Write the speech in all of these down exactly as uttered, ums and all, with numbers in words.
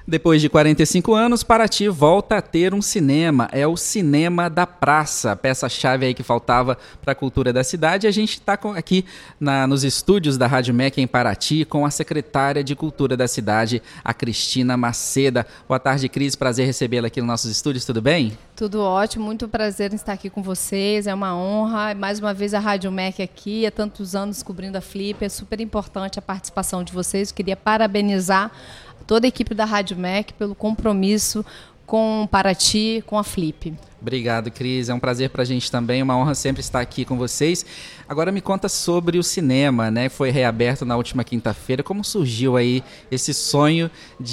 Depois de quarenta e cinco anos, Paraty volta a ter um cinema. É o Cinema da Praça, peça-chave aí que faltava para a cultura da cidade. A gente está aqui na, nos estúdios da Rádio M E C em Paraty com a secretária de Cultura da cidade, a Cristina Maceda. Boa tarde, Cris. Prazer recebê-la aqui nos nossos estúdios. Tudo bem? Tudo ótimo. Muito prazer em estar aqui com vocês. É uma honra. Mais uma vez a Rádio M E C aqui. Há tantos anos cobrindo a Flip. É super importante a participação de vocês. Eu queria parabenizar toda a equipe da Rádio M E C pelo compromisso com Paraty, com a Flip. Obrigado, Cris. É um prazer para a gente também, uma honra sempre estar aqui com vocês. Agora me conta sobre o cinema, né? Foi reaberto na última quinta-feira. Como surgiu aí esse sonho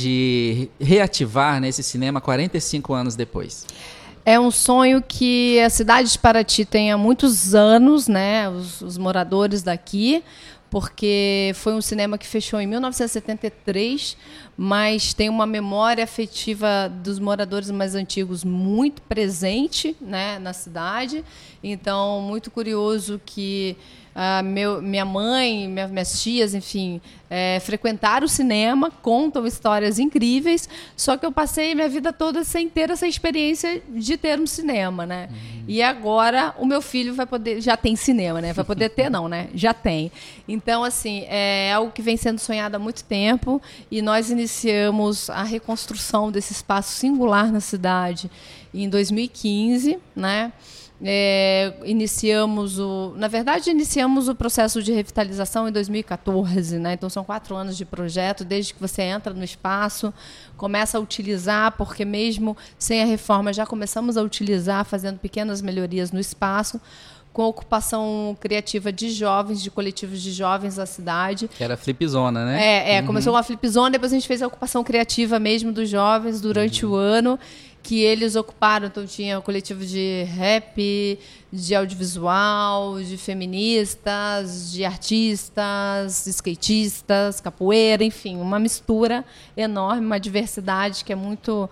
de reativar, né, esse cinema quarenta e cinco anos depois? É um sonho que a cidade de Paraty tem há muitos anos, né? Os, os moradores daqui, porque foi um cinema que fechou em mil novecentos e setenta e três, mas tem uma memória afetiva dos moradores mais antigos muito presente, né, na cidade. Então, muito curioso que Uh, meu, minha mãe, minha, minhas tias, enfim, é, frequentaram o cinema, contam histórias incríveis, só que eu passei minha vida toda sem ter essa experiência de ter um cinema, né? Uhum. E agora o meu filho vai poder, já tem cinema, né? Vai poder ter não, né? Já tem. Então, assim, é algo que vem sendo sonhado há muito tempo e nós iniciamos a reconstrução desse espaço singular na cidade em dois mil e quinze, né? É, iniciamos o, na verdade iniciamos o processo de revitalização em dois mil e quatorze, né? Então são quatro anos de projeto, desde que você entra no espaço, começa a utilizar, porque mesmo sem a reforma já começamos a utilizar, fazendo pequenas melhorias no espaço, com ocupação criativa de jovens, de coletivos de jovens da cidade. Que era a Flipzona, né? É, é uhum. Começou com a Flipzona, depois a gente fez a ocupação criativa mesmo dos jovens durante uhum. o ano, que eles ocuparam. Então tinha o coletivo de rap, de audiovisual, de feministas, de artistas, skatistas, capoeira, enfim, uma mistura enorme, uma diversidade que é muito...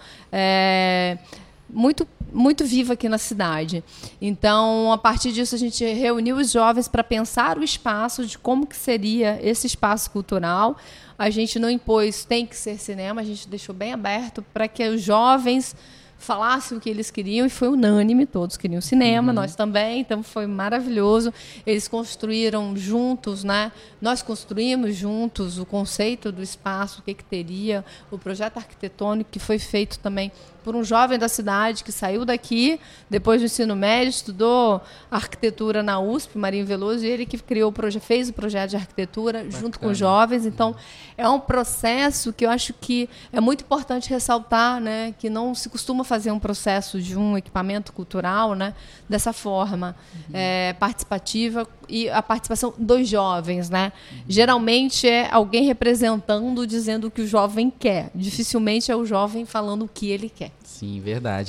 É, muito muito viva aqui na cidade. Então, a partir disso, a gente reuniu os jovens para pensar o espaço, de como que seria esse espaço cultural. A gente não impôs tem que ser cinema, a gente deixou bem aberto para que os jovens falassem o que eles queriam, e foi unânime, todos queriam cinema, uhum. nós também, então foi maravilhoso. Eles construíram juntos, né? Nós construímos juntos o conceito do espaço, o que, que teria, o projeto arquitetônico que foi feito também por um jovem da cidade que saiu daqui, depois do ensino médio, estudou arquitetura na U S P, Marinho Veloso, e ele que criou o proje- fez o projeto de arquitetura Bacana. Junto com os jovens. Então, é um processo que eu acho que é muito importante ressaltar, né, que não se costuma fazer um processo de um equipamento cultural, né, dessa forma, uhum. é, participativa, e a participação dos jovens, né? Uhum. Geralmente é alguém representando, dizendo o que o jovem quer. Dificilmente é o jovem falando o que ele quer. Sim, verdade.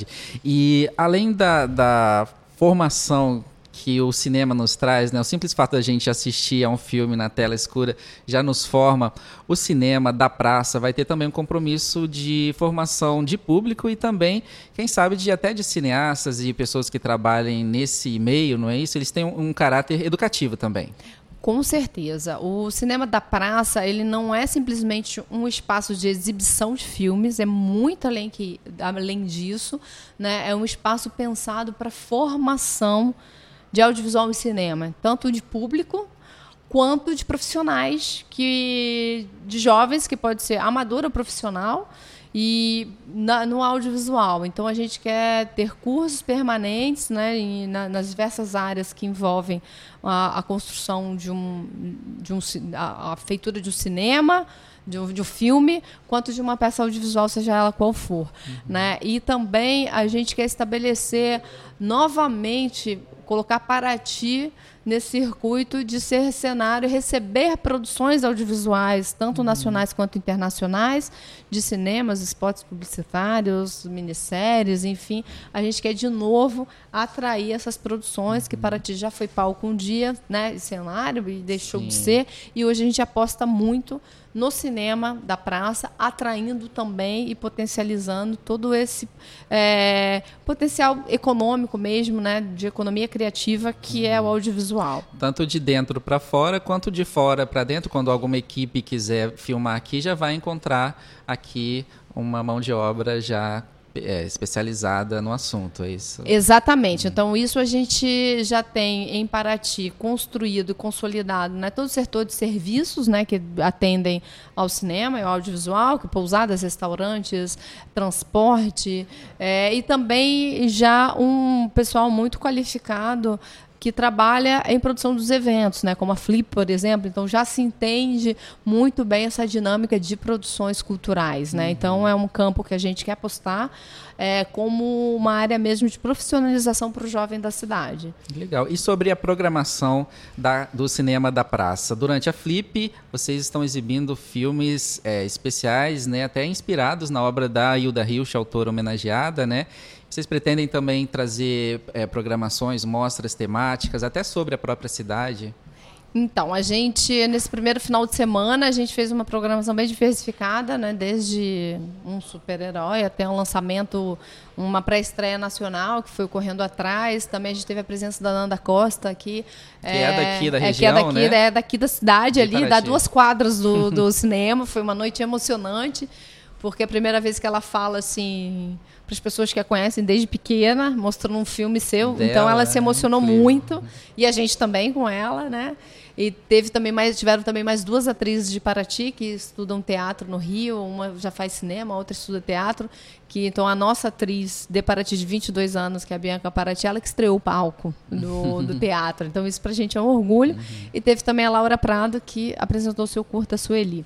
E além da, da formação que o cinema nos traz, né, o simples fato da gente assistir a um filme na tela escura já nos forma, o cinema da praça vai ter também um compromisso de formação de público e também, quem sabe, de, até de cineastas e pessoas que trabalhem nesse meio, não é isso? Eles têm um, um caráter educativo também. Com certeza. O cinema da praça, ele não é simplesmente um espaço de exibição de filmes, é muito além, que, além disso, né? É um espaço pensado para formação de audiovisual e cinema, tanto de público quanto de profissionais, que, de jovens, que pode ser amador ou profissional, e na, no audiovisual. Então, a gente quer ter cursos permanentes, né, em, na, nas diversas áreas que envolvem a, a construção de um, de um a, a feitura de um cinema, de um, de um filme, quanto de uma peça audiovisual, seja ela qual for. Uhum. Né? E também a gente quer estabelecer novamente, colocar Paraty nesse circuito de ser cenário e receber produções audiovisuais, tanto uhum. nacionais quanto internacionais, de cinemas, spots publicitários, minisséries, enfim. A gente quer, de novo, atrair essas produções, uhum. que Paraty já foi palco um dia, né, cenário, e deixou Sim. de ser, e hoje a gente aposta muito no cinema da praça, atraindo também e potencializando todo esse é, potencial econômico mesmo, né, de economia criativa, que uhum. é o audiovisual audiovisual. Tanto de dentro para fora, quanto de fora para dentro. Quando alguma equipe quiser filmar aqui, já vai encontrar aqui uma mão de obra já é, especializada no assunto, é isso? Exatamente. Então, isso a gente já tem em Paraty construído e consolidado, né, todo o setor de serviços, né, que atendem ao cinema e ao audiovisual, que pousadas, restaurantes, transporte, é, e também já um pessoal muito qualificado que trabalha em produção dos eventos, né, como a Flip, por exemplo. Então, já se entende muito bem essa dinâmica de produções culturais, né? Uhum. Então, é um campo que a gente quer apostar é, como uma área mesmo de profissionalização para o jovem da cidade. Legal. E sobre a programação da, do cinema da praça? Durante a Flip, vocês estão exibindo filmes é, especiais, né, até inspirados na obra da Hilda Hilst, autora homenageada, né? Vocês pretendem também trazer é, programações, mostras temáticas, até sobre a própria cidade? Então, a gente, nesse primeiro final de semana, a gente fez uma programação bem diversificada, né? Desde um super-herói até um lançamento, uma pré-estreia nacional, que foi o Correndo Atrás. Também a gente teve a presença da Nanda Costa aqui. Que é, é daqui da região, é, que é daqui, né? É daqui da cidade, ali, dá duas quadras do, do cinema. Foi uma noite emocionante, porque é a primeira vez que ela fala, assim, para as pessoas que a conhecem desde pequena, mostrando um filme seu. Dela, então ela se emocionou é muito, e a gente também com ela, né? E teve também mais, tiveram também mais duas atrizes de Paraty que estudam teatro no Rio, uma já faz cinema, a outra estuda teatro, que então a nossa atriz de Paraty de vinte e dois anos, que é a Bianca Paraty, ela que estreou o palco do, do teatro. Então isso pra gente é um orgulho. Uhum. E teve também a Laura Prado, que apresentou seu curta Sueli.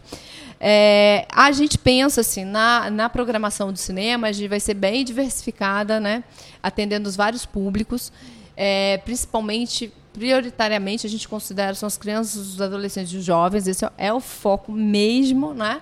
É, a gente pensa assim, na, na programação do cinema, a gente vai ser bem diversificada, né, atendendo os vários públicos, é, principalmente, prioritariamente, a gente considera são as crianças, os adolescentes e os jovens, esse é o foco mesmo, né?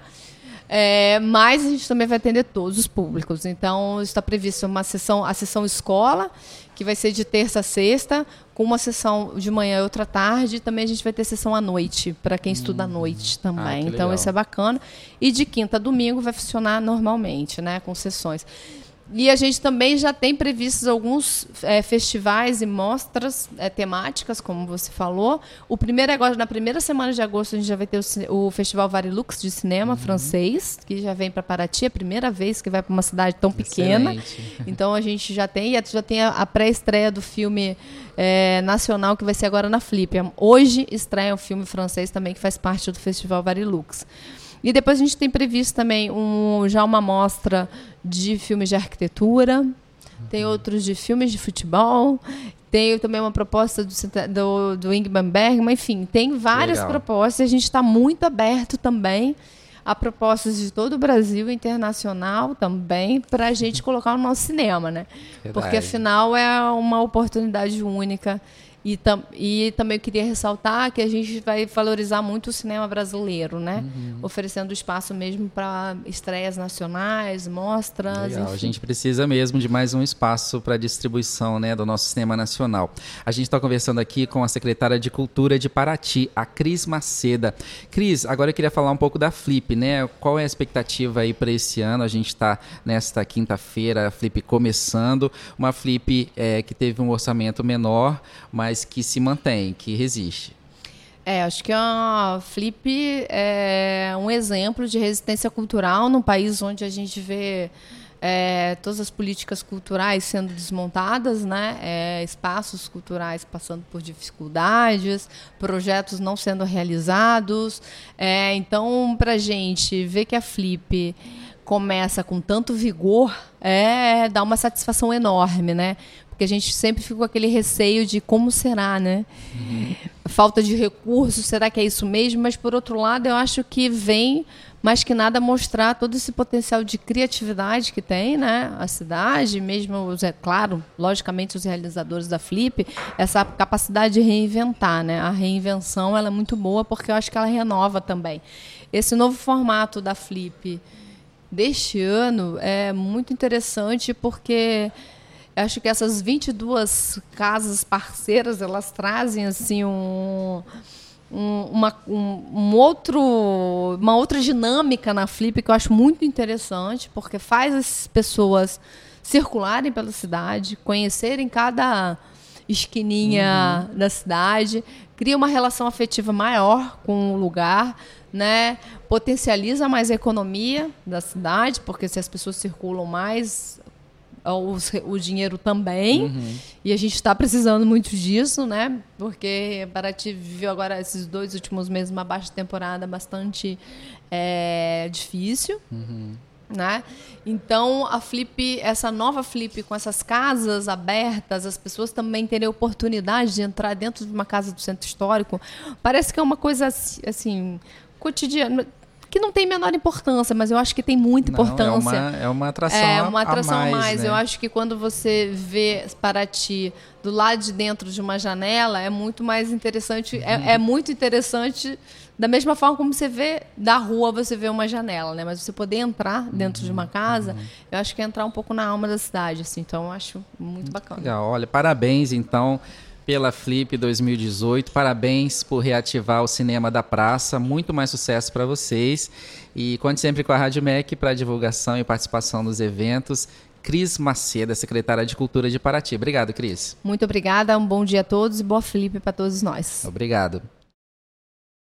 É, mas a gente também vai atender todos os públicos. Então, está prevista uma sessão, a sessão escola, que vai ser de terça a sexta, com uma sessão de manhã e outra tarde. E também a gente vai ter sessão à noite, para quem hum. estuda à noite também. Ah, então, legal. Isso é bacana. E de quinta a domingo vai funcionar normalmente, né, com sessões. E a gente também já tem previstos alguns é, festivais e mostras é, temáticas, como você falou. O primeiro agora, na primeira semana de agosto, a gente já vai ter o, o Festival Varilux de cinema uhum. francês, que já vem para Paraty, é a primeira vez que vai para uma cidade tão pequena. Excelente. Então a gente já tem, e já tem a, a pré-estreia do filme é, nacional, que vai ser agora na Flip. Hoje estreia um filme francês também, que faz parte do Festival Varilux. E depois a gente tem previsto também um, já uma mostra de filmes de arquitetura, uhum. tem outros de filmes de futebol, tem também uma proposta do, do, do Ingmar Bergman, enfim, tem várias Legal. propostas, a gente está muito aberto também a propostas de todo o Brasil e internacional também, para a gente colocar no nosso cinema, né? Verdade. Porque afinal é uma oportunidade única. E, tam, e também eu queria ressaltar que a gente vai valorizar muito o cinema brasileiro, né? Uhum. Oferecendo espaço mesmo para estreias nacionais, mostras. Legal. A gente precisa mesmo de mais um espaço para distribuição, né, do nosso cinema nacional. A gente está conversando aqui com a secretária de Cultura de Paraty, a Cris Maceda. Cris, agora eu queria falar um pouco da Flip, né? Qual é a expectativa aí para esse ano? A gente está nesta quinta-feira, a Flip começando. Uma Flip é, que teve um orçamento menor, mas mas que se mantém, que resiste. É, acho que a Flip é um exemplo de resistência cultural num país onde a gente vê é, todas as políticas culturais sendo desmontadas, né? É, espaços culturais passando por dificuldades, projetos não sendo realizados. É, então, para a gente ver que a Flip começa com tanto vigor, é, dá uma satisfação enorme, né? Porque a gente sempre fica com aquele receio de como será, né? Uhum. Falta de recursos, será que é isso mesmo? Mas, por outro lado, eu acho que vem, mais que nada, mostrar todo esse potencial de criatividade que tem, né? A cidade, mesmo, é claro, logicamente, os realizadores da Flip, essa capacidade de reinventar, né? A reinvenção ela é muito boa, porque eu acho que ela renova também. Esse novo formato da Flip deste ano é muito interessante, porque acho que essas vinte e duas casas parceiras, elas trazem assim um, um, uma, um, um outro, uma outra dinâmica na Flip que eu acho muito interessante, porque faz as pessoas circularem pela cidade, conhecerem cada esquininha uhum. da cidade, cria uma relação afetiva maior com o lugar, né? Potencializa mais a economia da cidade, porque se as pessoas circulam mais, o, o dinheiro também, uhum. e a gente está precisando muito disso, né? Porque Paraty viveu agora esses dois últimos meses uma baixa temporada bastante é, difícil. Uhum. Né? Então a Flip, essa nova Flip com essas casas abertas, as pessoas também terem a oportunidade de entrar dentro de uma casa do centro histórico, parece que é uma coisa assim cotidiana, que não tem menor importância, mas eu acho que tem muita importância. Não, é, uma, é uma atração é uma atração a mais, mais. Né? Eu acho que quando você vê Paraty do lado de dentro de uma janela, é muito mais interessante, uhum. é, é muito interessante. Da mesma forma como você vê da rua, você vê uma janela, né? Mas você poder entrar dentro uhum, de uma casa, uhum. eu acho que é entrar um pouco na alma da cidade, assim. Então, eu acho muito bacana. Legal. Olha, parabéns, então, pela Flip dois mil e dezoito. Parabéns por reativar o Cinema da Praça. Muito mais sucesso para vocês. E conte sempre com a Rádio M E C para divulgação e participação nos eventos. Cris Macedo, secretária de Cultura de Paraty. Obrigado, Cris. Muito obrigada. Um bom dia a todos e boa Flip para todos nós. Obrigado.